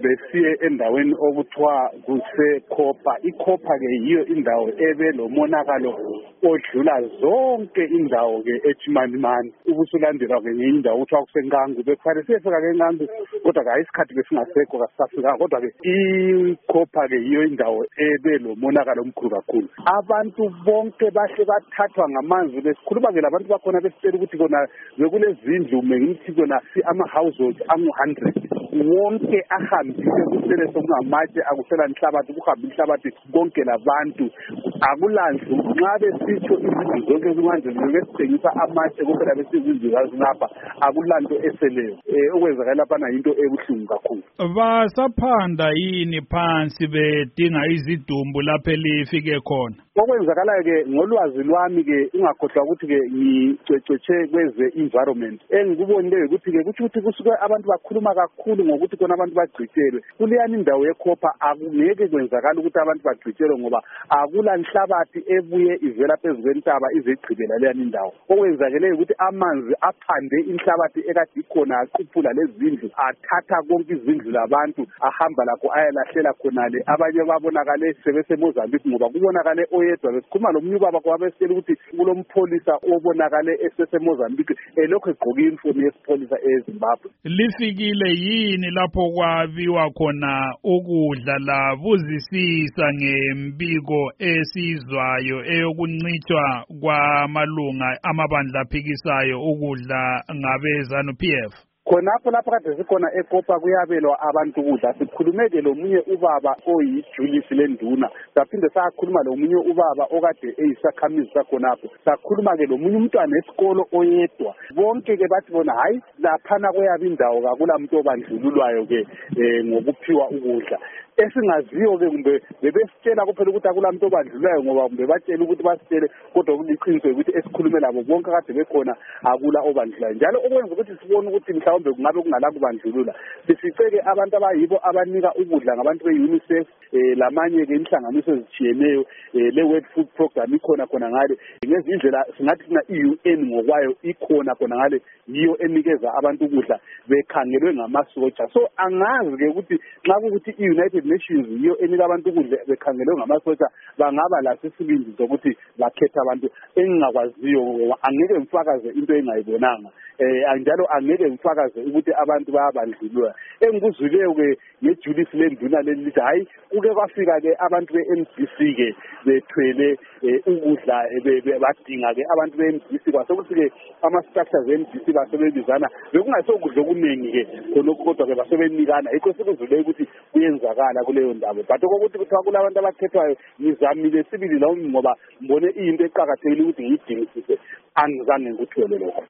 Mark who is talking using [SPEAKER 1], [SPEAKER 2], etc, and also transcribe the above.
[SPEAKER 1] besiye endaweni okuthiwa kuseKhopa. iKhopa ke yiyo indawo ebe lomonakalo odlula zonke indawo ke eTshimandimani. Ubusulandelwa ke ngenye indawo okuthiwa kuseNkangu. Bekufanele siyefika ke eNkangu kodwa ke isikhathi besingasekho kasasika kodwa ke iKhopa ke yiyo indawo ebe lomonakalo omkhulu kakhulu. Abantu bonke bahle bathathwa ngamanzi. Besikhuluma ke labantu bakhona besitshela ukuthi kona bekulezindlu mengithi kona ama-households angu-100 wonke ahambile kusele sokungamatshe akusela inhlabathi kuhamba inhlabathi konke labantu akulandlu nxa besitsho izindlu zonke kumanje besithengisa amatshe kuphela besizindlu zazilapha akulanto eseleyo okwenzakala laphana yinto ebuhlungu kakhulu.
[SPEAKER 2] Basaphanda yini phansi bedinga izidumbu lapho elifike khona?
[SPEAKER 1] Okwenzakala ke ngolwazi lwami ke ungakhohlwa ukuthi ke ngicwecwetshe kweze environment engikubonileyo ukuthi ke kuthi kusuke abantu bakhuluma kakhulu ngokuthi kona abantu bagcitshelwe kuleyani indawo yeKhopa. Akungeke kwenzakala ukuthi abantu bagcitshelwe ngoba akula nhlabathi ebuye ivela phezu kwentaba izegqibela leyani indawo. Okwenzakeleyo ukuthi amanzi aphande inhlabathi ekade ikhona aquphula lezindlu athatha konke izindlu labantu ahamba lakho ayalahlela khonale. Abanye babonakale sebeseMozambique ngoba kubonakale oyedwa. Besikhuluma lomunye ubaba kwabesitshela ukuthi kulompholisa obonakale eseseMozambique elokhu egqoke uniform yesipholisa eZimbabwe.
[SPEAKER 2] Lifikile yini lapho kwabiwa khona ukudla labuzisisa ngempiko esizwayo eyokuncitshwa kwamalunga amabandla aphikisayo ukudla ngabe ZANU-PF?
[SPEAKER 1] Khonapho lapho kade sikhona eKhopa kuyabelwa abantu ukudla. Sikhulumeke lomunye ubaba oyiJulius Lenduna. Saphinde sakhuluma lomunye ubaba okade eyisakhamizi sakhonapho. Sakhuluma ke lomunye umntwana esikolo oyedwa. Bonke ke bathi bona hayi laphana kuyaba indawo kakulamuntu obandlululwayo ke ngokuphiwa ukudla. Esingaziyo ke kumbe bebesitshela kuphela ukuthi akulamuntu obandlulayo ngoba kumbe batshela ukuthi basitshele kodwa kuliqiniso ukuthi esikhulume labo bonke kade bekhona akula obandlulayo. Njalo okwenza ukuthi sibone ukuthi mhlawumbe kungabe kungala kubandlulula. Sificeke abantu abayibo abanika ukudla ngabantu beUNICEF lamanye ke inhlanganiso ezitshiyeneyo le-World Food Program ikhona khona ngale. Ngezindlela singathi na iUN ngokwayo ikhona khona ngale yiyo enikeza abantu ukudla bekhangelwe ngamasotsha. So angazi ke ukuthi nxa ukuthi iUnited Nations yiyo enika abantu ukudla bekhangelwe ngamasotsha bangaba laso isibindi sokuthi bakhetha abantu. Engingakwaziyo angeke ngifakaze into engayibonanga. Njalo angeke ngifakaze ukuthi abantu bayabandlulula. Engikuzwileyo ke ngeJulius Lenduna leli lithi hayi kuke kwafika ke abantu beMDC ke bethwele ukudla badinga ke abantu beMDC kwasokuthi ke ama-structures eMDC basebebizana bekungasokudla okuningi ke khonokho kodwa ke basebenikana. Yikho sikuzwileyo ukuthi kuyenzakala kuleyo ndawo. But okokuthi kuthiwa kulabantu abakhethwayo ngizamile sibili nami ngoba mbone into eqakathekile ukuthi ngiyidingisise angizange ngikuthwele lokho.